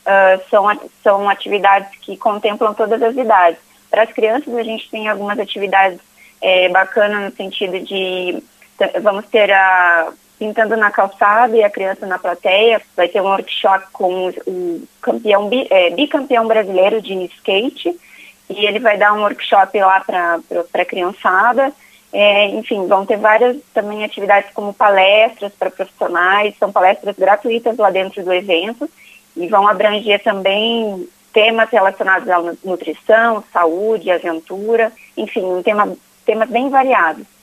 são atividades que contemplam todas as idades. Para as crianças, a gente tem algumas atividades bacanas no sentido de, vamos ter pintando na calçada e a criança na plateia. Vai ter um workshop com o bicampeão brasileiro de skate, e ele vai dar um workshop lá para a criançada. Enfim, vão ter várias também atividades como palestras para profissionais, são palestras gratuitas lá dentro do evento, e vão abranger também temas relacionados à nutrição, saúde, aventura, enfim, temas bem variados.